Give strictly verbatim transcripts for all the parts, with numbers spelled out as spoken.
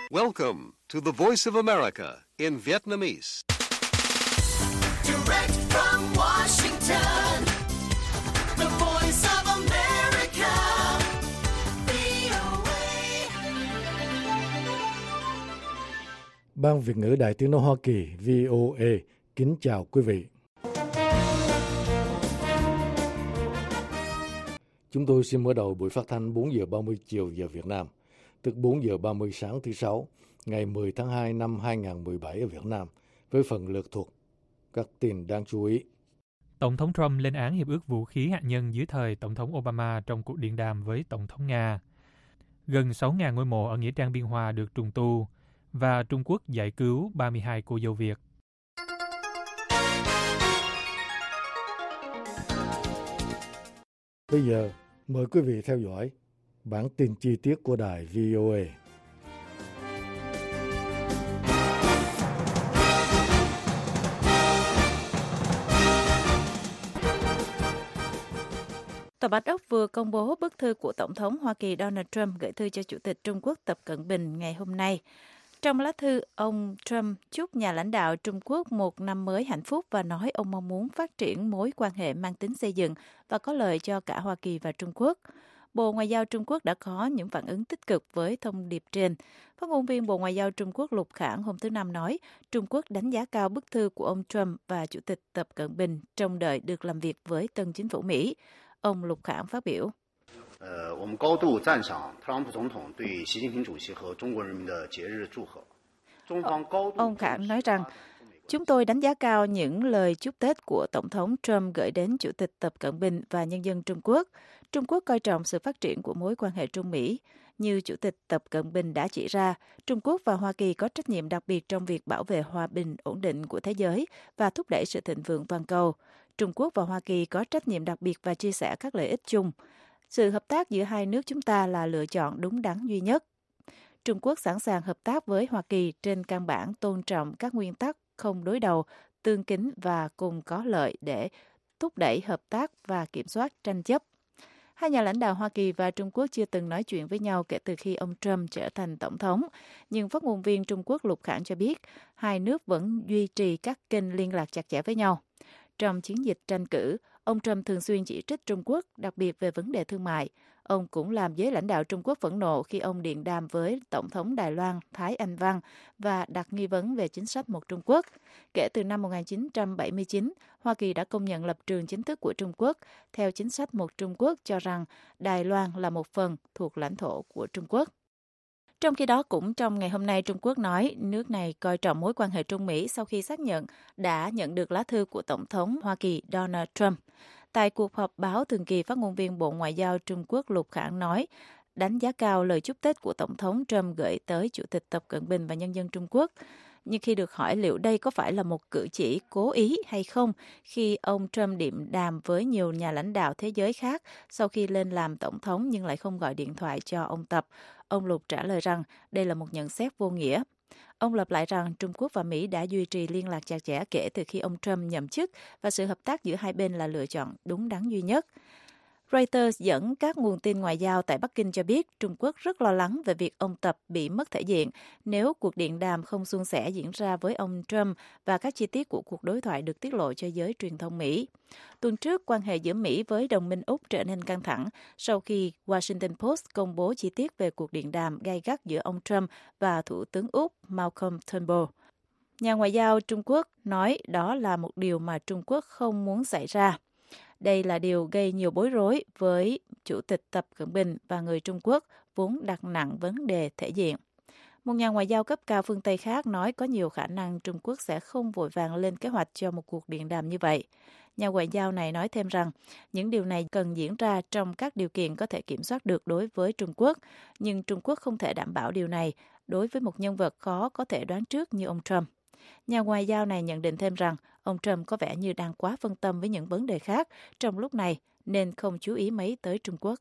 Welcome to the Voice of America in Vietnamese. Direct from Washington, the Voice of America, vê o a. Ban Việt ngữ Đài Tiếng nói Hoa Kỳ vê o a kính chào quý vị. Chúng tôi xin mở đầu buổi phát thanh bốn giờ ba mươi chiều giờ Việt Nam, tức bốn giờ ba mươi sáng thứ Sáu, ngày mười tháng hai năm hai nghìn không trăm mười bảy ở Việt Nam, với phần lược thuộc các tin đáng chú ý. Tổng thống Trump lên án hiệp ước vũ khí hạt nhân dưới thời Tổng thống Obama trong cuộc điện đàm với Tổng thống Nga. Gần sáu nghìn ngôi mộ ở Nghĩa trang Biên Hòa được trùng tu, và Trung Quốc giải cứu ba mươi hai cô dâu Việt. Bây giờ, mời quý vị theo dõi bản tin chi tiết của đài vê o a. Tòa Bạch Ốc vừa công bố bức thư của Tổng thống Hoa Kỳ Donald Trump gửi thư cho Chủ tịch Trung Quốc Tập Cận Bình ngày hôm nay. Trong lá thư, ông Trump chúc nhà lãnh đạo Trung Quốc một năm mới hạnh phúc và nói ông mong muốn phát triển mối quan hệ mang tính xây dựng và có lợi cho cả Hoa Kỳ và Trung Quốc. Bộ Ngoại giao Trung Quốc đã có những phản ứng tích cực với thông điệp trên. Phát ngôn viên Bộ Ngoại giao Trung Quốc Lục Khảng hôm thứ Năm nói Trung Quốc đánh giá cao bức thư của ông Trump và Chủ tịch Tập Cận Bình trong đợi được làm việc với tân chính phủ Mỹ. Ông Lục Khảng phát biểu. Ông Khảng nói rằng, chúng tôi đánh giá cao những lời chúc Tết của Tổng thống Trump gửi đến Chủ tịch Tập Cận Bình và nhân dân Trung Quốc. Trung Quốc coi trọng sự phát triển của mối quan hệ Trung Mỹ. Như Chủ tịch Tập Cận Bình đã chỉ ra, Trung Quốc và Hoa Kỳ có trách nhiệm đặc biệt trong việc bảo vệ hòa bình, ổn định của thế giới và thúc đẩy sự thịnh vượng toàn cầu. Trung Quốc và Hoa Kỳ có trách nhiệm đặc biệt và chia sẻ các lợi ích chung. Sự hợp tác giữa hai nước chúng ta là lựa chọn đúng đắn duy nhất. Trung Quốc sẵn sàng hợp tác với Hoa Kỳ trên căn bản tôn trọng các nguyên tắc không đối đầu, tương kính và cùng có lợi để thúc đẩy hợp tác và kiểm soát tranh chấp. Hai nhà lãnh đạo Hoa Kỳ và Trung Quốc chưa từng nói chuyện với nhau kể từ khi ông Trump trở thành tổng thống, nhưng phát ngôn viên Trung Quốc Lục Khảng cho biết hai nước vẫn duy trì các kênh liên lạc chặt chẽ với nhau. Trong chiến dịch tranh cử, ông Trump thường xuyên chỉ trích Trung Quốc, đặc biệt về vấn đề thương mại. Ông cũng làm giới lãnh đạo Trung Quốc phẫn nộ khi ông điện đàm với Tổng thống Đài Loan Thái Anh Văn và đặt nghi vấn về chính sách một Trung Quốc. Kể từ năm một nghìn chín trăm bảy mươi chín, Hoa Kỳ đã công nhận lập trường chính thức của Trung Quốc theo chính sách một Trung Quốc cho rằng Đài Loan là một phần thuộc lãnh thổ của Trung Quốc. Trong khi đó, cũng trong ngày hôm nay, Trung Quốc nói nước này coi trọng mối quan hệ Trung Mỹ sau khi xác nhận đã nhận được lá thư của Tổng thống Hoa Kỳ Donald Trump. Tại cuộc họp báo thường kỳ, phát ngôn viên Bộ Ngoại giao Trung Quốc Lục Khảng nói đánh giá cao lời chúc Tết của Tổng thống Trump gửi tới Chủ tịch Tập Cận Bình và nhân dân Trung Quốc. Nhưng khi được hỏi liệu đây có phải là một cử chỉ cố ý hay không khi ông Trump điện đàm với nhiều nhà lãnh đạo thế giới khác sau khi lên làm tổng thống nhưng lại không gọi điện thoại cho ông Tập, ông Lục trả lời rằng đây là một nhận xét vô nghĩa. Ông lặp lại rằng Trung Quốc và Mỹ đã duy trì liên lạc chặt chẽ kể từ khi ông Trump nhậm chức và sự hợp tác giữa hai bên là lựa chọn đúng đắn duy nhất. Reuters dẫn các nguồn tin ngoại giao tại Bắc Kinh cho biết Trung Quốc rất lo lắng về việc ông Tập bị mất thể diện nếu cuộc điện đàm không suôn sẻ diễn ra với ông Trump và các chi tiết của cuộc đối thoại được tiết lộ cho giới truyền thông Mỹ. Tuần trước, quan hệ giữa Mỹ với đồng minh Úc trở nên căng thẳng sau khi Washington Post công bố chi tiết về cuộc điện đàm gay gắt giữa ông Trump và Thủ tướng Úc Malcolm Turnbull. Nhà ngoại giao Trung Quốc nói đó là một điều mà Trung Quốc không muốn xảy ra. Đây là điều gây nhiều bối rối với Chủ tịch Tập Cận Bình và người Trung Quốc vốn đặt nặng vấn đề thể diện. Một nhà ngoại giao cấp cao phương Tây khác nói có nhiều khả năng Trung Quốc sẽ không vội vàng lên kế hoạch cho một cuộc điện đàm như vậy. Nhà ngoại giao này nói thêm rằng những điều này cần diễn ra trong các điều kiện có thể kiểm soát được đối với Trung Quốc, nhưng Trung Quốc không thể đảm bảo điều này đối với một nhân vật khó có thể đoán trước như ông Trump. Nhà ngoại giao này nhận định thêm rằng ông Trump có vẻ như đang quá phân tâm với những vấn đề khác trong lúc này nên không chú ý mấy tới Trung Quốc.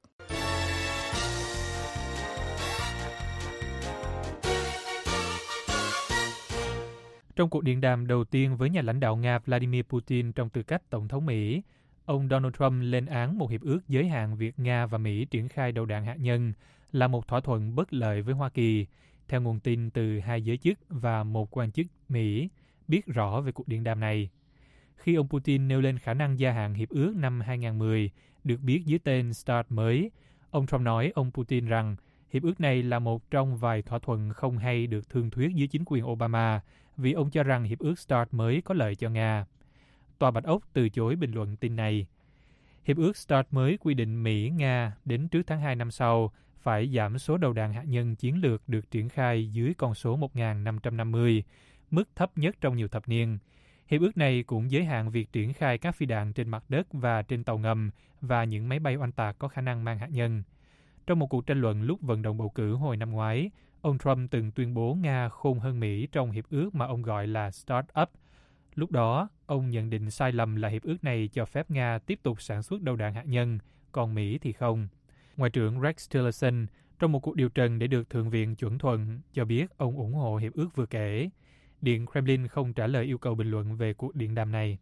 Trong cuộc điện đàm đầu tiên với nhà lãnh đạo Nga Vladimir Putin trong tư cách Tổng thống Mỹ, ông Donald Trump lên án một hiệp ước giới hạn việc Nga và Mỹ triển khai đầu đạn hạt nhân là một thỏa thuận bất lợi với Hoa Kỳ, theo nguồn tin từ hai giới chức và một quan chức Mỹ biết rõ về cuộc điện đàm này. Khi ông Putin nêu lên khả năng gia hạn hiệp ước năm hai không một không, được biết dưới tên START mới, ông Trump nói ông Putin rằng hiệp ước này là một trong vài thỏa thuận không hay được thương thuyết dưới chính quyền Obama vì ông cho rằng hiệp ước START mới có lợi cho Nga. Tòa Bạch Ốc từ chối bình luận tin này. Hiệp ước START mới quy định Mỹ, Nga đến trước tháng hai năm sau phải giảm số đầu đạn hạt nhân chiến lược được triển khai dưới con số một nghìn năm trăm năm mươi, mức thấp nhất trong nhiều thập niên. Hiệp ước này cũng giới hạn việc triển khai các phi đạn trên mặt đất và trên tàu ngầm và những máy bay oanh tạc có khả năng mang hạt nhân. Trong một cuộc tranh luận lúc vận động bầu cử hồi năm ngoái, ông Trump từng tuyên bố Nga khôn hơn Mỹ trong hiệp ước mà ông gọi là START Up. Lúc đó, ông nhận định sai lầm là hiệp ước này cho phép Nga tiếp tục sản xuất đầu đạn hạt nhân, còn Mỹ thì không. Ngoại trưởng Rex Tillerson, trong một cuộc điều trần để được Thượng viện chuẩn thuận, cho biết ông ủng hộ hiệp ước vừa kể. Điện Kremlin không trả lời yêu cầu bình luận về cuộc điện đàm này.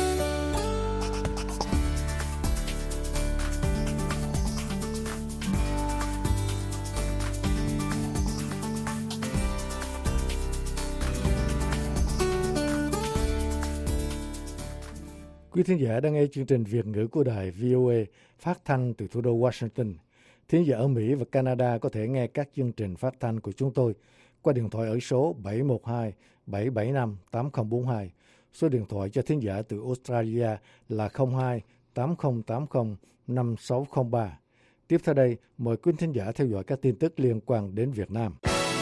Quý thính giả đang nghe chương trình Việt ngữ của đài vê o a phát thanh từ thủ đô Washington. Thính giả ở Mỹ và Canada có thể nghe các chương trình phát thanh của chúng tôi qua điện thoại ở số bảy một hai bảy bảy năm tám không bốn hai. Số điện thoại cho thính giả từ Australia là không hai tám không tám không năm sáu không ba. Tiếp theo đây, mời quý thính giả theo dõi các tin tức liên quan đến Việt Nam.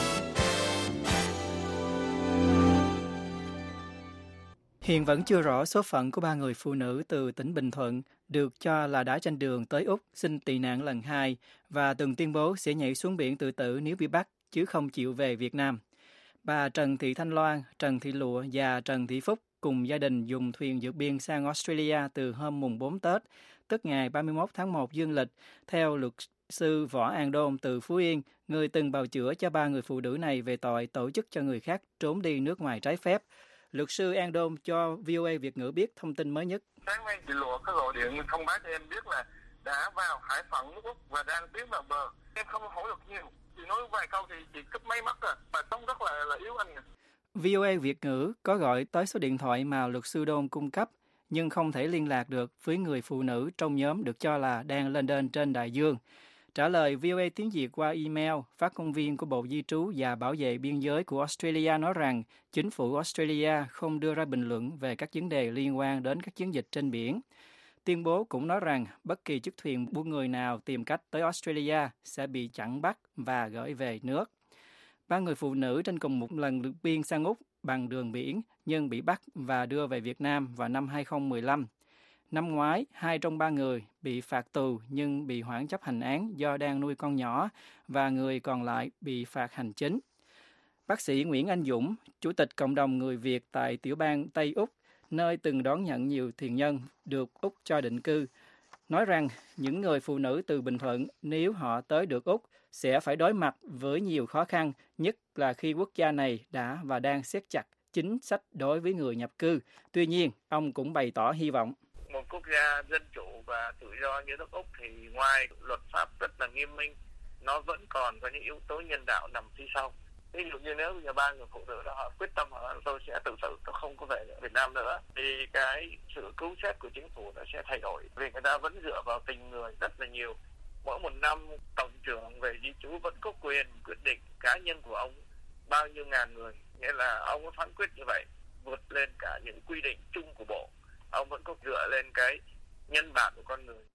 Hiện vẫn chưa rõ số phận của ba người phụ nữ từ tỉnh Bình Thuận được cho là đã trên đường tới Úc xin tị nạn lần hai và từng tuyên bố sẽ nhảy xuống biển tự tử nếu bị bắt chứ không chịu về Việt Nam. Bà Trần Thị Thanh Loan, Trần Thị Lụa và Trần Thị Phúc cùng gia đình dùng thuyền vượt biên sang Australia từ hôm mùng bốn Tết, tức ngày ba mươi mốt tháng một dương lịch, theo luật sư Võ An Đôn từ Phú Yên, người từng bào chữa cho ba người phụ nữ này về tội tổ chức cho người khác trốn đi nước ngoài trái phép. Luật sư An Đôn cho vê o a Việt ngữ biết thông tin mới nhất. Sáng nay chị Lụa có gọi điện thông báo cho em biết là đã vào Hải Phòng, nước Úc và đang tiến vào bờ. Em không hỏi được nhiều, chị nói vài câu thì chị cúp máy mất rồi, mà tông rất là, là yếu anh. vê o a Việt ngữ có gọi tới số điện thoại mà luật sư Đôn cung cấp, nhưng không thể liên lạc được với người phụ nữ trong nhóm được cho là đang lên đên trên đại dương. Trả lời vê o a tiếng Việt qua email, phát ngôn viên của Bộ Di trú và Bảo vệ Biên giới của Australia nói rằng chính phủ Australia không đưa ra bình luận về các vấn đề liên quan đến các chiến dịch trên biển. Tuyên bố cũng nói rằng bất kỳ chiếc thuyền buôn người nào tìm cách tới Australia sẽ bị chặn bắt và gửi về nước. Ba người phụ nữ trên cùng một lần vượt biên sang Úc bằng đường biển nhưng bị bắt và đưa về Việt Nam vào năm hai không một lăm. Năm ngoái, hai trong ba người bị phạt tù nhưng bị hoãn chấp hành án do đang nuôi con nhỏ và người còn lại bị phạt hành chính. Bác sĩ Nguyễn Anh Dũng, Chủ tịch Cộng đồng Người Việt tại tiểu bang Tây Úc, nơi từng đón nhận nhiều thuyền nhân được Úc cho định cư, nói rằng những người phụ nữ từ Bình Thuận nếu họ tới được Úc sẽ phải đối mặt với nhiều khó khăn, nhất là khi quốc gia này đã và đang siết chặt chính sách đối với người nhập cư. Tuy nhiên, ông cũng bày tỏ hy vọng. Một quốc gia dân chủ và tự do như nước Úc thì ngoài luật pháp rất là nghiêm minh, nó vẫn còn có những yếu tố nhân đạo nằm phía sau. Ví dụ như nếu như ba người phụ nữ đó họ quyết tâm họ tôi sẽ tự tử, tôi không có về Việt Nam nữa, thì cái sự cứu xét của chính phủ nó sẽ thay đổi. Vì người ta vẫn dựa vào tình người rất là nhiều. Mỗi một năm tổng trưởng về di trú vẫn có quyền quyết định cá nhân của ông bao nhiêu ngàn người, nghĩa là ông có phán quyết như vậy vượt lên cả những quy định chung của bộ. Ông vẫn có dựa lên cái nhân bản của con người.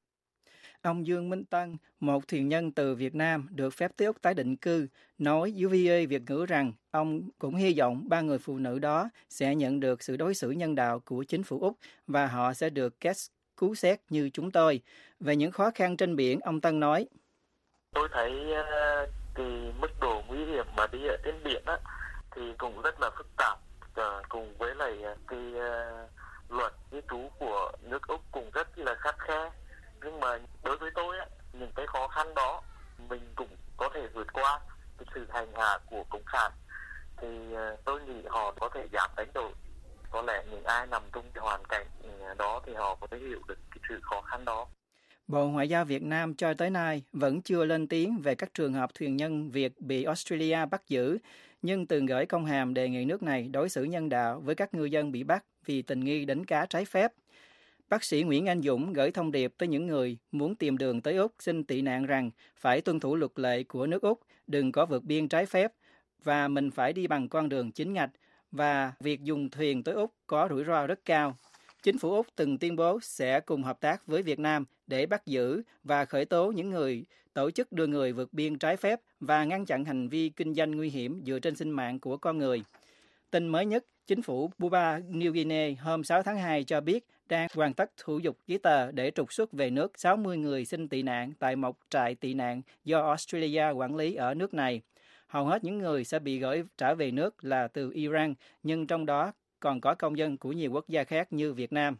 Ông Dương Minh Tân, một thuyền nhân từ Việt Nam được phép tới Úc tái định cư, nói với vê o a Việt ngữ rằng ông cũng hy vọng ba người phụ nữ đó sẽ nhận được sự đối xử nhân đạo của chính phủ Úc và họ sẽ được kết cứu xét như chúng tôi. Về những khó khăn trên biển, ông Tân nói: Tôi thấy uh, cái mức độ nguy hiểm mà đi ở trên biển á, thì cũng rất là phức tạp, uh, cùng với lại cái uh, luật di trú của nước Úc cũng rất là khắt khe. Nhưng mà đối với tôi á, những cái khó khăn đó mình cũng có thể vượt qua. Cái sự hành hạ của cộng sản thì tôi nghĩ họ có thể giảm đánh đổi. Có lẽ những ai nằm trong cái hoàn cảnh đó thì họ có thể hiểu được cái sự khó khăn đó. Bộ Ngoại giao Việt Nam cho tới nay vẫn chưa lên tiếng về các trường hợp thuyền nhân Việt bị Australia bắt giữ, nhưng từng gửi công hàm đề nghị nước này đối xử nhân đạo với các ngư dân bị bắt vì tình nghi đánh cá trái phép. Bác sĩ Nguyễn Anh Dũng gửi thông điệp tới những người muốn tìm đường tới Úc xin tị nạn rằng phải tuân thủ luật lệ của nước Úc, đừng có vượt biên trái phép và mình phải đi bằng con đường chính ngạch và việc dùng thuyền tới Úc có rủi ro rất cao. Chính phủ Úc từng tuyên bố sẽ cùng hợp tác với Việt Nam để bắt giữ và khởi tố những người tổ chức đưa người vượt biên trái phép và ngăn chặn hành vi kinh doanh nguy hiểm dựa trên sinh mạng của con người. Tin mới nhất, chính phủ Papua New Guinea hôm sáu tháng hai cho biết đang hoàn tất thủ tục giấy tờ để trục xuất về nước sáu mươi người xin tị nạn tại một trại tị nạn do Australia quản lý ở nước này. Hầu hết những người sẽ bị gửi trở về nước là từ Iran, nhưng trong đó còn có công dân của nhiều quốc gia khác như Việt Nam.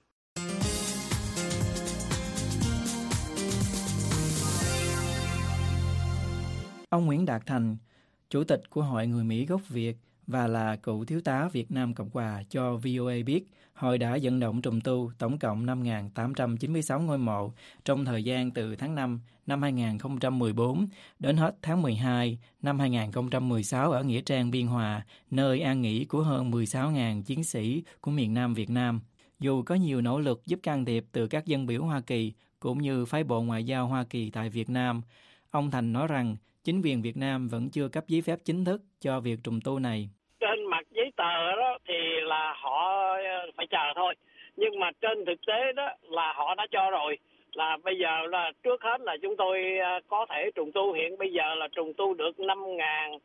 Ông Nguyễn Đạt Thành, Chủ tịch của Hội Người Mỹ gốc Việt và là cựu thiếu tá Việt Nam Cộng Hòa cho vê o a biết, hội đã vận động trùng tu tổng cộng năm nghìn tám trăm chín mươi sáu ngôi mộ trong thời gian từ tháng năm năm hai nghìn không trăm mười bốn đến hết tháng mười hai năm hai nghìn không trăm mười sáu ở Nghĩa Trang Biên Hòa, nơi an nghỉ của hơn mười sáu nghìn chiến sĩ của miền Nam Việt Nam. Dù có nhiều nỗ lực giúp can thiệp từ các dân biểu Hoa Kỳ cũng như phái bộ ngoại giao Hoa Kỳ tại Việt Nam, ông Thành nói rằng chính quyền Việt Nam vẫn chưa cấp giấy phép chính thức cho việc trùng tu này. Trên mặt giấy tờ đó thì là họ phải chờ thôi, nhưng mà trên thực tế đó là họ đã cho rồi. Là bây giờ là trước hết là chúng tôi có thể trùng tu, hiện bây giờ là trùng tu được năm nghìn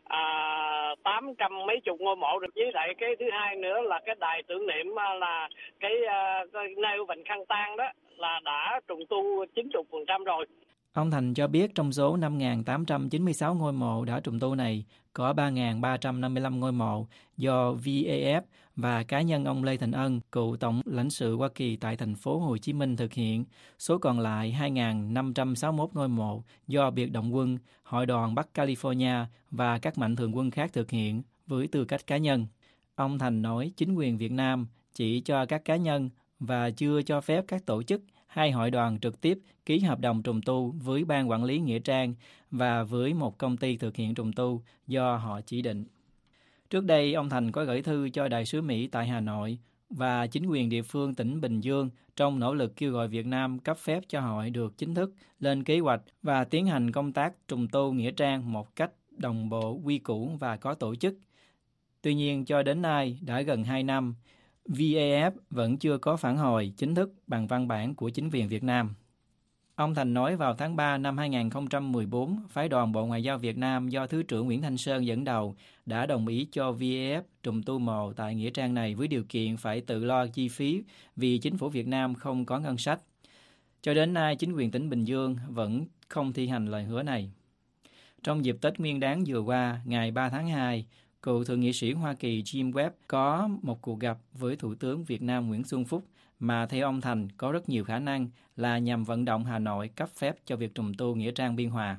tám trăm mấy chục ngôi mộ được. Với lại cái thứ hai nữa là cái đài tưởng niệm là cái, cái nêu vành khăn tang đó là đã trùng tu chín mươi phần trăm rồi. Ông Thành cho biết trong số năm nghìn tám trăm chín mươi sáu ngôi mộ đã trùng tu này, có ba nghìn ba trăm năm mươi lăm ngôi mộ do vê a ép và cá nhân ông Lê Thành Ân, cựu Tổng lãnh sự Hoa Kỳ tại thành phố Hồ Chí Minh thực hiện. Số còn lại hai nghìn năm trăm sáu mươi mốt ngôi mộ do biệt động quân, Hội đoàn Bắc California và các mạnh thường quân khác thực hiện với tư cách cá nhân. Ông Thành nói chính quyền Việt Nam chỉ cho các cá nhân và chưa cho phép các tổ chức hay hội đoàn trực tiếp ký hợp đồng trùng tu với ban quản lý nghĩa trang và với một công ty thực hiện trùng tu do họ chỉ định. Trước đây, ông Thành có gửi thư cho đại sứ Mỹ tại Hà Nội và chính quyền địa phương tỉnh Bình Dương trong nỗ lực kêu gọi Việt Nam cấp phép cho hội được chính thức lên kế hoạch và tiến hành công tác trùng tu nghĩa trang một cách đồng bộ, quy củ và có tổ chức. Tuy nhiên, cho đến nay đã gần hai năm, vê a ép vẫn chưa có phản hồi chính thức bằng văn bản của chính quyền Việt Nam. Ông Thành nói vào tháng ba năm hai nghìn không trăm mười bốn, phái đoàn Bộ Ngoại giao Việt Nam do Thứ trưởng Nguyễn Thanh Sơn dẫn đầu đã đồng ý cho vê a ép trùng tu mộ tại nghĩa trang này với điều kiện phải tự lo chi phí vì chính phủ Việt Nam không có ngân sách. Cho đến nay, chính quyền tỉnh Bình Dương vẫn không thi hành lời hứa này. Trong dịp Tết Nguyên đán vừa qua, ngày ba tháng hai, cựu thượng nghị sĩ Hoa Kỳ Jim Webb có một cuộc gặp với Thủ tướng Việt Nam Nguyễn Xuân Phúc mà theo ông Thành có rất nhiều khả năng là nhằm vận động Hà Nội cấp phép cho việc trùng tu nghĩa trang Biên Hòa.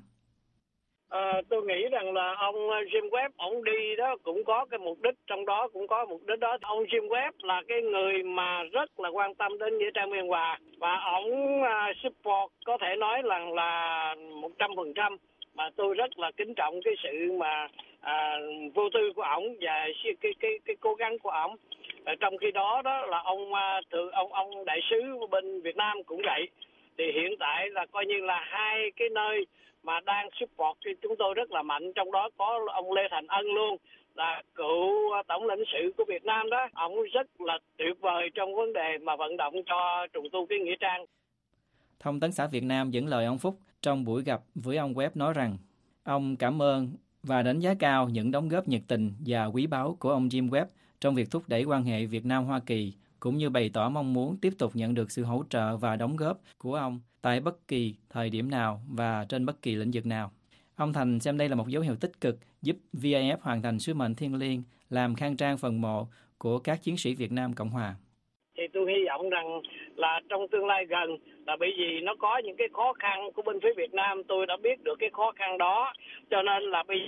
À, tôi nghĩ rằng là ông Jim Webb, ông đi đó cũng có cái mục đích, trong đó cũng có mục đích đó. Ông Jim Webb là cái người mà rất là quan tâm đến nghĩa trang Biên Hòa và ông uh, support có thể nói là là một trăm phần trăm. Mà tôi rất là kính trọng cái sự mà à, vô tư của ổng và cái cái cái cố gắng của ổng. Trong khi đó đó là ông thường ông ông đại sứ bên Việt Nam cũng vậy. Thì hiện tại là coi như là hai cái nơi mà đang support thì chúng tôi rất là mạnh, trong đó có ông Lê Thành Ân luôn, là cựu tổng lãnh sự của Việt Nam đó. Ông rất là tuyệt vời trong vấn đề mà vận động cho trùng tu cái nghĩa trang. Thông tấn xã Việt Nam dẫn lời ông Phúc trong buổi gặp với ông Webb nói rằng ông cảm ơn và đánh giá cao những đóng góp nhiệt tình và quý báu của ông Jim Webb trong việc thúc đẩy quan hệ Việt Nam-Hoa Kỳ, cũng như bày tỏ mong muốn tiếp tục nhận được sự hỗ trợ và đóng góp của ông tại bất kỳ thời điểm nào và trên bất kỳ lĩnh vực nào. Ông Thành xem đây là một dấu hiệu tích cực giúp vê a ép hoàn thành sứ mệnh thiêng liêng làm khang trang phần mộ của các chiến sĩ Việt Nam Cộng Hòa. Thì tôi hy vọng rằng là trong tương lai gần, là bởi vì nó có những cái khó khăn của bên phía Việt Nam, tôi đã biết được cái khó khăn đó, cho nên là bây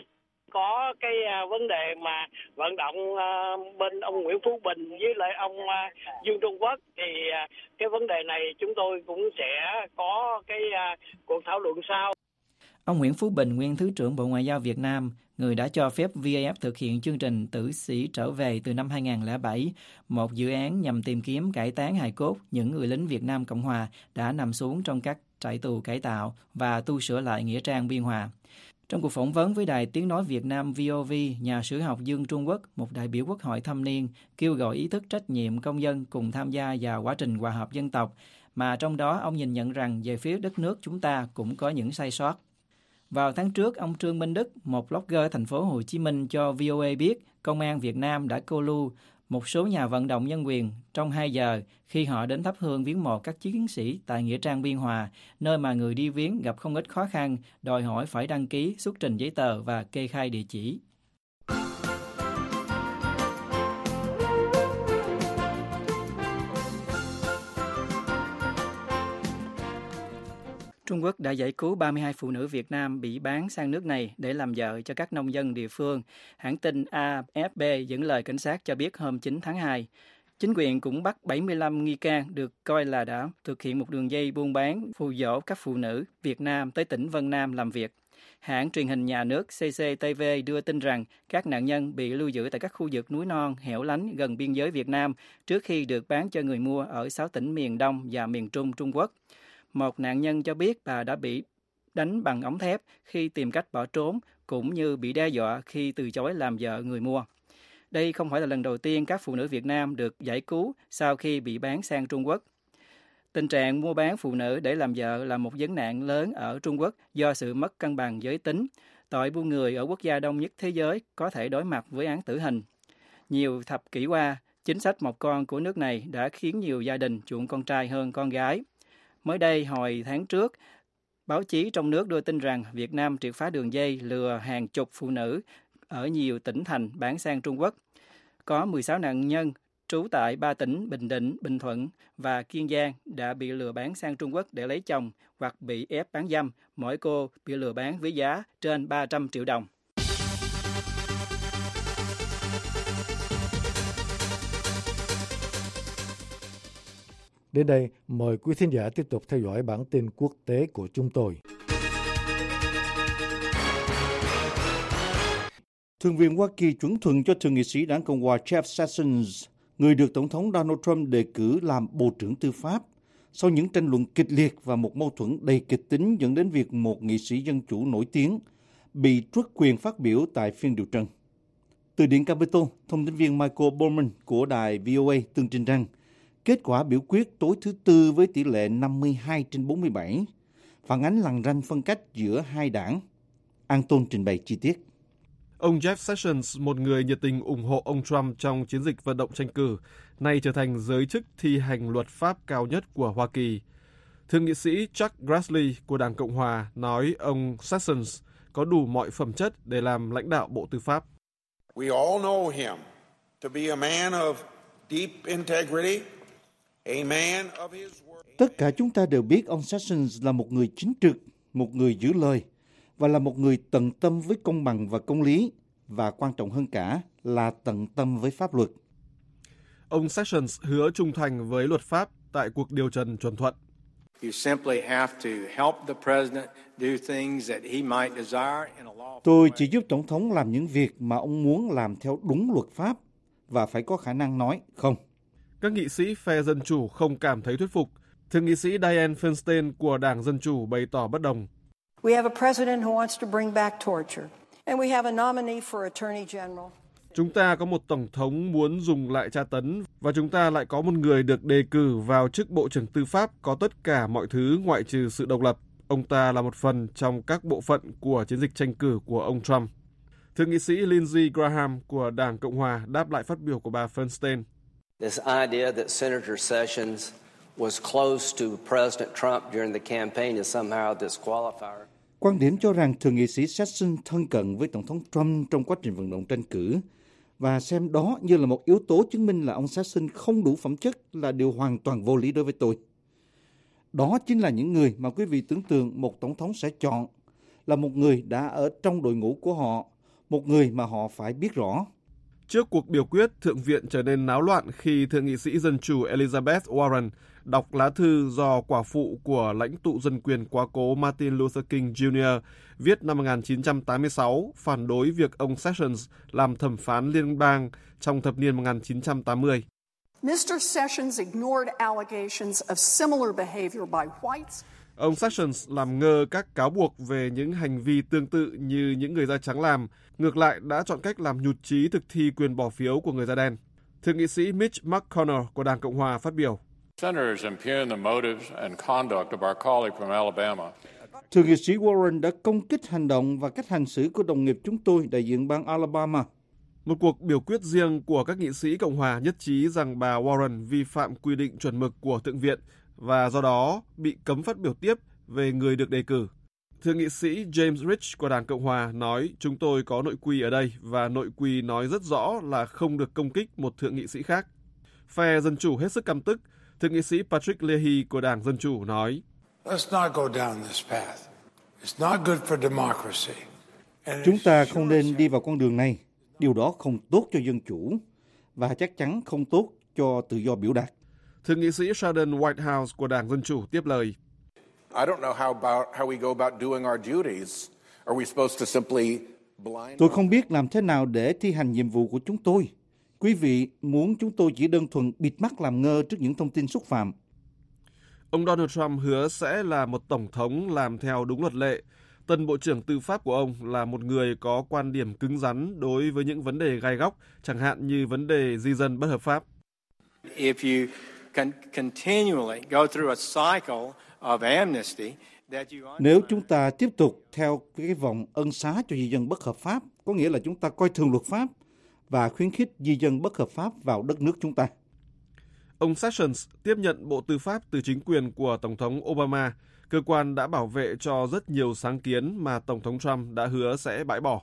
Có cái uh, vấn đề mà vận động uh, bên ông Nguyễn Phú Bình với lại ông uh, Dương Trung Quốc thì uh, cái vấn đề này chúng tôi cũng sẽ có cái uh, cuộc thảo luận sau. Ông Nguyễn Phú Bình, nguyên Thứ trưởng Bộ Ngoại giao Việt Nam, người đã cho phép vê a ép thực hiện chương trình Tử sĩ trở về từ năm hai không không bảy, một dự án nhằm tìm kiếm cải táng hài cốt những người lính Việt Nam Cộng Hòa đã nằm xuống trong các trại tù cải tạo và tu sửa lại nghĩa trang Biên Hòa. Trong cuộc phỏng vấn với Đài Tiếng Nói Việt Nam vê o vê, nhà sử học Dương Trung Quốc, một đại biểu Quốc hội thâm niên, kêu gọi ý thức trách nhiệm công dân cùng tham gia vào quá trình hòa hợp dân tộc, mà trong đó ông nhìn nhận rằng về phía đất nước chúng ta cũng có những sai sót. Vào tháng trước, ông Trương Minh Đức, một blogger thành phố Hồ Chí Minh cho vê o a biết Công an Việt Nam đã câu lưu một số nhà vận động nhân quyền trong hai giờ khi họ đến thắp hương viếng mộ các chiến sĩ tại nghĩa trang Biên Hòa, nơi mà người đi viếng gặp không ít khó khăn, đòi hỏi phải đăng ký, xuất trình giấy tờ và kê khai địa chỉ. Trung Quốc đã giải cứu ba mươi hai phụ nữ Việt Nam bị bán sang nước này để làm vợ cho các nông dân địa phương. Hãng tin a ép pê dẫn lời cảnh sát cho biết hôm chín tháng hai. Chính quyền cũng bắt bảy mươi lăm nghi can được coi là đã thực hiện một đường dây buôn bán phù dỗ các phụ nữ Việt Nam tới tỉnh Vân Nam làm việc. Hãng truyền hình nhà nước xê xê tê vê đưa tin rằng các nạn nhân bị lưu giữ tại các khu vực núi non, hẻo lánh gần biên giới Việt Nam trước khi được bán cho người mua ở sáu tỉnh miền Đông và miền Trung Trung Quốc. Một nạn nhân cho biết bà đã bị đánh bằng ống thép khi tìm cách bỏ trốn, cũng như bị đe dọa khi từ chối làm vợ người mua. Đây không phải là lần đầu tiên các phụ nữ Việt Nam được giải cứu sau khi bị bán sang Trung Quốc. Tình trạng mua bán phụ nữ để làm vợ là một vấn nạn lớn ở Trung Quốc do sự mất cân bằng giới tính. Tội buôn người ở quốc gia đông nhất thế giới có thể đối mặt với án tử hình. Nhiều thập kỷ qua, chính sách một con của nước này đã khiến nhiều gia đình chuộng con trai hơn con gái. Mới đây, hồi tháng trước, báo chí trong nước đưa tin rằng Việt Nam triệt phá đường dây lừa hàng chục phụ nữ ở nhiều tỉnh thành bán sang Trung Quốc. Có mười sáu nạn nhân trú tại ba tỉnh Bình Định, Bình Thuận và Kiên Giang đã bị lừa bán sang Trung Quốc để lấy chồng hoặc bị ép bán dâm. Mỗi cô bị lừa bán với giá trên ba trăm triệu đồng. Đến đây, mời quý thính giả tiếp tục theo dõi bản tin quốc tế của chúng tôi. Thượng viện Hoa Kỳ chuẩn thuận cho thượng nghị sĩ đảng Cộng hòa Jeff Sessions, người được Tổng thống Donald Trump đề cử làm Bộ trưởng Tư pháp, sau những tranh luận kịch liệt và một mâu thuẫn đầy kịch tính dẫn đến việc một nghị sĩ Dân Chủ nổi tiếng bị truất quyền phát biểu tại phiên điều trần. Từ Điện Capitol, thông tin viên Michael Bowman của đài vê o a tường trình rằng kết quả biểu quyết tối thứ Tư với tỷ lệ năm mươi hai trên bốn mươi bảy phản ánh lằn ranh phân cách giữa hai đảng. An Tôn trình bày chi tiết. Ông Jeff Sessions, một người nhiệt tình ủng hộ ông Trump trong chiến dịch vận động tranh cử, nay trở thành giới chức thi hành luật pháp cao nhất của Hoa Kỳ. Thượng nghị sĩ Chuck Grassley của Đảng Cộng Hòa nói ông Sessions có đủ mọi phẩm chất để làm lãnh đạo Bộ Tư pháp. We all know him to be a man of deep integrity, a man of his word. Tất cả chúng ta đều biết ông Sessions là một người chính trực, một người giữ lời và là một người tận tâm với công bằng và công lý, và quan trọng hơn cả là tận tâm với pháp luật. Ông Sessions hứa trung thành với luật pháp tại cuộc điều trần chuẩn thuận. Tôi chỉ giúp Tổng thống làm những việc mà ông muốn làm theo đúng luật pháp và phải có khả năng nói không. Các nghị sĩ phe Dân Chủ không cảm thấy thuyết phục. Thượng nghị sĩ Dianne Feinstein của Đảng Dân Chủ bày tỏ bất đồng. We have a president who wants to bring back torture, and we have a nominee for attorney general. Chúng ta có một tổng thống muốn dùng lại tra tấn, và chúng ta lại có một người được đề cử vào chức Bộ trưởng Tư pháp có tất cả mọi thứ ngoại trừ sự độc lập. Ông ta là một phần trong các bộ phận của chiến dịch tranh cử của ông Trump. Thượng nghị sĩ Lindsey Graham của Đảng Cộng Hòa đáp lại phát biểu của bà Feinstein. This idea that Senator Sessions was close to President Trump during the campaign is somehow a disqualifier. Quan điểm cho rằng thượng nghị sĩ Sessions thân cận với Tổng thống Trump trong quá trình vận động tranh cử và xem đó như là một yếu tố chứng minh là ông Sessions không đủ phẩm chất là điều hoàn toàn vô lý đối với tôi. Đó chính là những người mà quý vị tưởng tượng một tổng thống sẽ chọn, là một người đã ở trong đội ngũ của họ, một người mà họ phải biết rõ. Trước cuộc biểu quyết, Thượng viện trở nên náo loạn khi Thượng nghị sĩ Dân Chủ Elizabeth Warren đọc lá thư do quả phụ của lãnh tụ dân quyền quá cố Martin Luther King Junior viết năm một nghìn chín trăm tám mươi sáu phản đối việc ông Sessions làm thẩm phán liên bang trong thập niên một nghìn chín trăm tám mươi. mister Sessions ignored allegations of similar behavior by whites. Ông Sessions làm ngơ các cáo buộc về những hành vi tương tự như những người da trắng làm, ngược lại đã chọn cách làm nhụt chí thực thi quyền bỏ phiếu của người da đen. Thượng nghị sĩ Mitch McConnell của Đảng Cộng hòa phát biểu. Thượng nghị sĩ Warren đã công kích hành động và cách hành xử của đồng nghiệp chúng tôi, đại diện bang Alabama. Một cuộc biểu quyết riêng của các nghị sĩ Cộng hòa nhất trí rằng bà Warren vi phạm quy định chuẩn mực của Thượng viện và do đó bị cấm phát biểu tiếp về người được đề cử. Thượng nghị sĩ James Rich của Đảng Cộng hòa nói chúng tôi có nội quy ở đây và nội quy nói rất rõ là không được công kích một thượng nghị sĩ khác. Phe Dân Chủ hết sức căm tức. Thượng nghị sĩ Patrick Leahy của Đảng Dân Chủ nói chúng ta không nên đi vào con đường này. Điều đó không tốt cho dân chủ và chắc chắn không tốt cho tự do biểu đạt. Thượng nghị sĩ Sheldon Whitehouse của Đảng Dân Chủ tiếp lời. Tôi không biết làm thế nào để thi hành nhiệm vụ của chúng tôi. Quý vị muốn chúng tôi chỉ đơn thuần bịt mắt làm ngơ trước những thông tin xúc phạm. Ông Donald Trump hứa sẽ là một tổng thống làm theo đúng luật lệ. Tân Bộ trưởng Tư pháp của ông là một người có quan điểm cứng rắn đối với những vấn đề gai góc, chẳng hạn như vấn đề di dân bất hợp pháp. If you can continually go through a cycle of amnesty, nếu chúng ta tiếp tục theo cái vòng ân xá cho di dân bất hợp pháp, có nghĩa là chúng ta coi thường luật pháp và khuyến khích di dân bất hợp pháp vào đất nước chúng ta. Ông Sessions tiếp nhận Bộ Tư pháp từ chính quyền của Tổng thống Obama. Cơ quan đã bảo vệ cho rất nhiều sáng kiến mà Tổng thống Trump đã hứa sẽ bãi bỏ.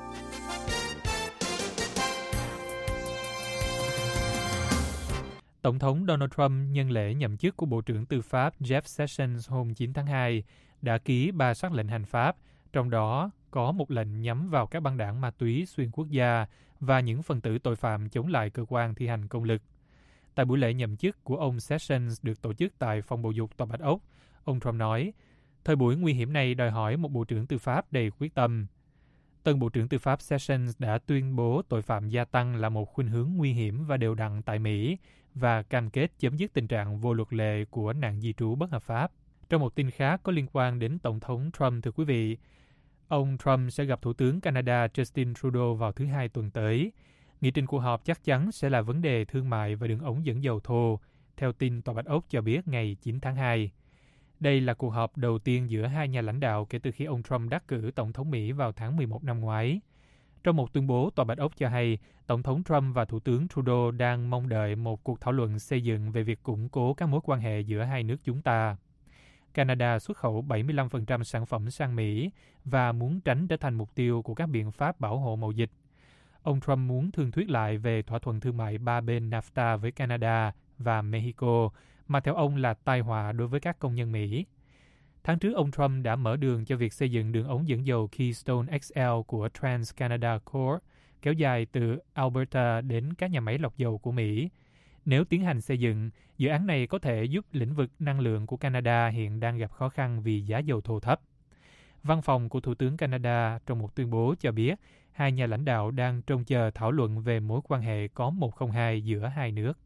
Tổng thống Donald Trump nhân lễ nhậm chức của Bộ trưởng Tư pháp Jeff Sessions hôm chín tháng hai đã ký ba sắc lệnh hành pháp, trong đó có một lệnh nhắm vào các băng đảng ma túy xuyên quốc gia và những phần tử tội phạm chống lại cơ quan thi hành công lực. Tại buổi lễ nhậm chức của ông Sessions được tổ chức tại phòng bầu dục Tòa Bạch Ốc, ông Trump nói, thời buổi nguy hiểm này đòi hỏi một Bộ trưởng Tư pháp đầy quyết tâm. Tân Bộ trưởng Tư pháp Sessions đã tuyên bố tội phạm gia tăng là một khuynh hướng nguy hiểm và đều đặn tại Mỹ và cam kết chấm dứt tình trạng vô luật lệ của nạn di trú bất hợp pháp. Trong một tin khác có liên quan đến Tổng thống Trump, thưa quý vị, ông Trump sẽ gặp Thủ tướng Canada Justin Trudeau vào thứ Hai tuần tới. Nghị trình cuộc họp chắc chắn sẽ là vấn đề thương mại và đường ống dẫn dầu thô, theo tin Tòa Bạch Ốc cho biết ngày chín tháng hai. Đây là cuộc họp đầu tiên giữa hai nhà lãnh đạo kể từ khi ông Trump đắc cử Tổng thống Mỹ vào tháng mười một năm ngoái. Trong một tuyên bố, Tòa Bạch Ốc cho hay Tổng thống Trump và Thủ tướng Trudeau đang mong đợi một cuộc thảo luận xây dựng về việc củng cố các mối quan hệ giữa hai nước chúng ta. Canada xuất khẩu bảy mươi lăm phần trăm sản phẩm sang Mỹ và muốn tránh trở thành mục tiêu của các biện pháp bảo hộ mậu dịch. Ông Trump muốn thương thuyết lại về thỏa thuận thương mại ba bên NAFTA với Canada và Mexico, mà theo ông là tai họa đối với các công nhân Mỹ. Tháng trước, ông Trump đã mở đường cho việc xây dựng đường ống dẫn dầu Keystone ích eo của Trans-Canada Corp, kéo dài từ Alberta đến các nhà máy lọc dầu của Mỹ. Nếu tiến hành xây dựng, dự án này có thể giúp lĩnh vực năng lượng của Canada hiện đang gặp khó khăn vì giá dầu thô thấp. Văn phòng của Thủ tướng Canada trong một tuyên bố cho biết hai nhà lãnh đạo đang trông chờ thảo luận về mối quan hệ có một không hai giữa hai nước.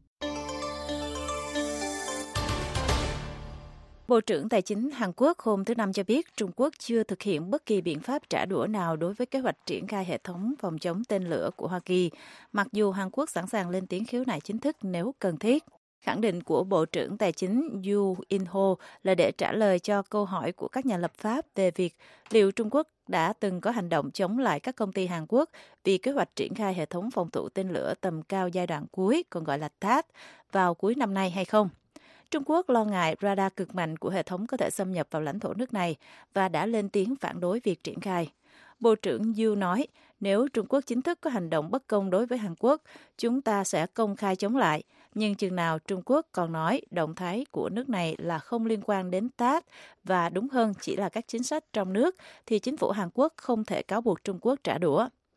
Bộ trưởng Tài chính Hàn Quốc hôm thứ Năm cho biết Trung Quốc chưa thực hiện bất kỳ biện pháp trả đũa nào đối với kế hoạch triển khai hệ thống phòng chống tên lửa của Hoa Kỳ, mặc dù Hàn Quốc sẵn sàng lên tiếng khiếu nại chính thức nếu cần thiết. Khẳng định của Bộ trưởng Tài chính Yoo In-ho là để trả lời cho câu hỏi của các nhà lập pháp về việc liệu Trung Quốc đã từng có hành động chống lại các công ty Hàn Quốc vì kế hoạch triển khai hệ thống phòng thủ tên lửa tầm cao giai đoạn cuối, còn gọi là THAAD, vào cuối năm nay hay không. Trung Quốc lo ngại radar cực mạnh của hệ thống có thể xâm nhập vào lãnh thổ nước này và đã lên tiếng phản đối việc triển khai. Bộ trưởng Yoo nói, nếu Trung Quốc chính thức có hành động bất công đối với Hàn Quốc, chúng ta sẽ công khai chống lại. Nhưng chừng nào Trung Quốc còn nói động thái của nước này là không liên quan đến THAAD và đúng hơn chỉ là các chính sách trong nước, thì chính phủ Hàn Quốc không thể cáo buộc Trung Quốc trả đũa.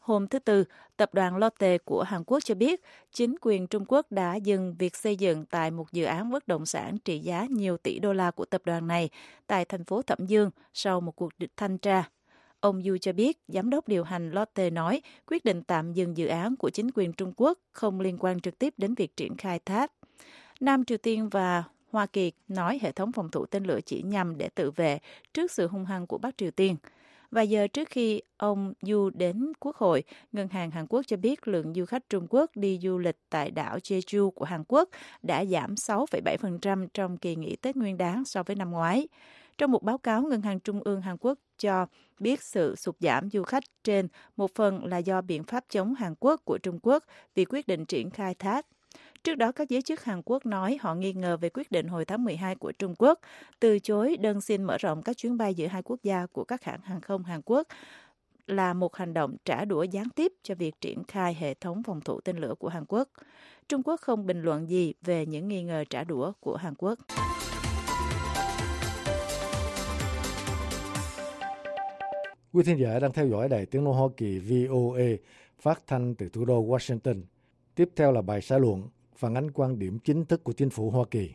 Hôm thứ Tư, tập đoàn Lotte của Hàn Quốc cho biết chính quyền Trung Quốc đã dừng việc xây dựng tại một dự án bất động sản trị giá nhiều tỷ đô la của tập đoàn này tại thành phố Thẩm Dương sau một cuộc thanh tra. Ông Yu cho biết, giám đốc điều hành Lotte nói quyết định tạm dừng dự án của chính quyền Trung Quốc không liên quan trực tiếp đến việc triển khai tháp. Nam Triều Tiên và Hoa Kỳ nói hệ thống phòng thủ tên lửa chỉ nhằm để tự vệ trước sự hung hăng của Bắc Triều Tiên. Vài giờ trước khi ông Yu đến Quốc hội, Ngân hàng Hàn Quốc cho biết lượng du khách Trung Quốc đi du lịch tại đảo Jeju của Hàn Quốc đã giảm sáu phẩy bảy phần trăm trong kỳ nghỉ Tết Nguyên đán so với năm ngoái. Trong một báo cáo, Ngân hàng Trung ương Hàn Quốc cho biết sự sụt giảm du khách trên một phần là do biện pháp chống Hàn Quốc của Trung Quốc vì quyết định triển khai thác. Trước đó, các giới chức Hàn Quốc nói họ nghi ngờ về quyết định hồi tháng mười hai của Trung Quốc từ chối đơn xin mở rộng các chuyến bay giữa hai quốc gia của các hãng hàng không Hàn Quốc là một hành động trả đũa gián tiếp cho việc triển khai hệ thống phòng thủ tên lửa của Hàn Quốc. Trung Quốc không bình luận gì về những nghi ngờ trả đũa của Hàn Quốc. Quý thính giả đang theo dõi Đài Tiếng nói Hoa Kỳ vê o a phát thanh từ thủ đô Washington. Tiếp theo là bài xã luận phản ánh quan điểm chính thức của chính phủ Hoa Kỳ.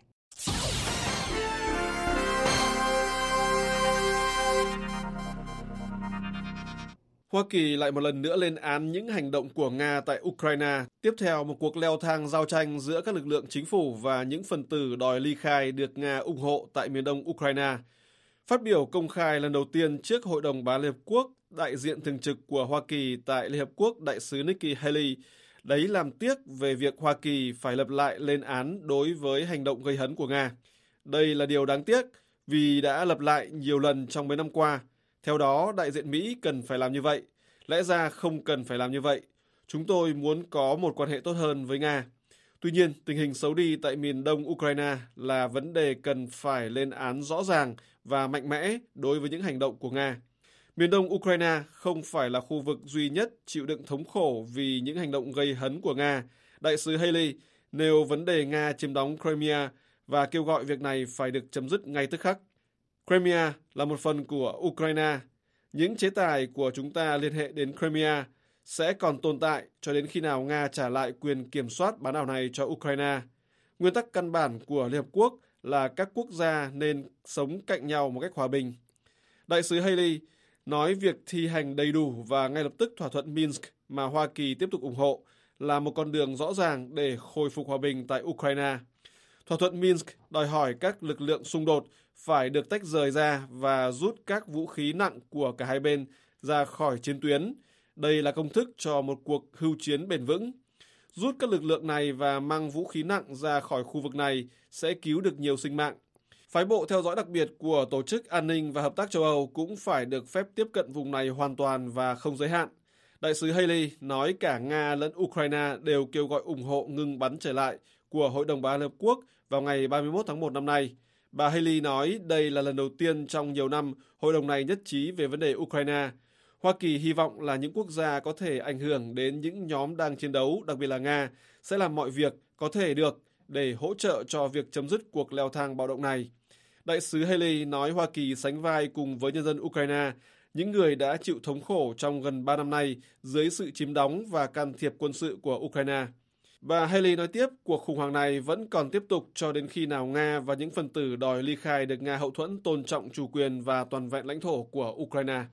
Hoa Kỳ lại một lần nữa lên án những hành động của Nga tại Ukraine, tiếp theo một cuộc leo thang giao tranh giữa các lực lượng chính phủ và những phần tử đòi ly khai được Nga ủng hộ tại miền đông Ukraine. Phát biểu công khai lần đầu tiên trước Hội đồng Bảo an Liên Hợp Quốc, đại diện thường trực của Hoa Kỳ tại Liên Hợp Quốc, đại sứ Nikki Haley, đấy làm tiếc về việc Hoa Kỳ phải lặp lại lên án đối với hành động gây hấn của Nga. Đây là điều đáng tiếc vì đã lặp lại nhiều lần trong mấy năm qua. Theo đó, đại diện Mỹ cần phải làm như vậy. Lẽ ra không cần phải làm như vậy. Chúng tôi muốn có một quan hệ tốt hơn với Nga. Tuy nhiên, tình hình xấu đi tại miền đông Ukraine là vấn đề cần phải lên án rõ ràng và mạnh mẽ đối với những hành động của Nga. Miền đông Ukraine không phải là khu vực duy nhất chịu đựng thống khổ vì những hành động gây hấn của Nga. Đại sứ Haley nêu vấn đề Nga chiếm đóng Crimea và kêu gọi việc này phải được chấm dứt ngay tức khắc. Crimea là một phần của Ukraine. Những chế tài của chúng ta liên hệ đến Crimea sẽ còn tồn tại cho đến khi nào Nga trả lại quyền kiểm soát bán đảo này cho Ukraine. Nguyên tắc căn bản của Liên Hợp Quốc là các quốc gia nên sống cạnh nhau một cách hòa bình. Đại sứ Haley nói việc thi hành đầy đủ và ngay lập tức thỏa thuận Minsk mà Hoa Kỳ tiếp tục ủng hộ là một con đường rõ ràng để khôi phục hòa bình tại Ukraine. Thỏa thuận Minsk đòi hỏi các lực lượng xung đột phải được tách rời ra và rút các vũ khí nặng của cả hai bên ra khỏi chiến tuyến. Đây là công thức cho một cuộc hưu chiến bền vững. Rút các lực lượng này và mang vũ khí nặng ra khỏi khu vực này sẽ cứu được nhiều sinh mạng. Phái bộ theo dõi đặc biệt của Tổ chức An ninh và Hợp tác châu Âu cũng phải được phép tiếp cận vùng này hoàn toàn và không giới hạn. Đại sứ Haley nói cả Nga lẫn Ukraine đều kêu gọi ủng hộ ngừng bắn trở lại của Hội đồng Bảo an Liên Hợp Quốc vào ngày ba mươi mốt tháng một năm nay. Bà Haley nói đây là lần đầu tiên trong nhiều năm hội đồng này nhất trí về vấn đề Ukraine. Hoa Kỳ hy vọng là những quốc gia có thể ảnh hưởng đến những nhóm đang chiến đấu, đặc biệt là Nga, sẽ làm mọi việc có thể được để hỗ trợ cho việc chấm dứt cuộc leo thang bạo động này. Đại sứ Haley nói Hoa Kỳ sánh vai cùng với nhân dân Ukraine, những người đã chịu thống khổ trong gần ba năm nay dưới sự chiếm đóng và can thiệp quân sự của Ukraine. Bà Haley nói tiếp, cuộc khủng hoảng này vẫn còn tiếp tục cho đến khi nào Nga và những phần tử đòi ly khai được Nga hậu thuẫn tôn trọng chủ quyền và toàn vẹn lãnh thổ của Ukraine.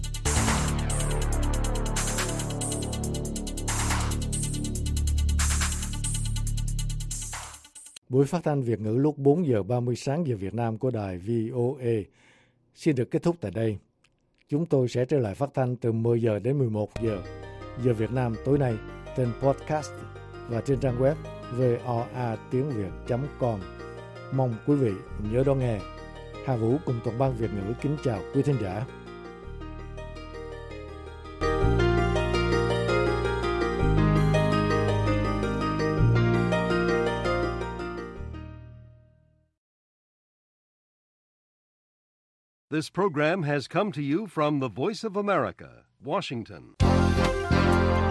Buổi phát thanh Việt ngữ lúc bốn giờ ba mươi sáng giờ Việt Nam của đài vê o a xin được kết thúc tại đây. Chúng tôi sẽ trở lại phát thanh từ mười giờ đến mười một giờ giờ Việt Nam tối nay trên podcast và trên trang web v o a tiếng việt chấm com. Mong quý vị nhớ đón nghe. Hà Vũ cùng toàn ban Việt ngữ kính chào quý thính giả. This program has come to you from the Voice of America, Washington.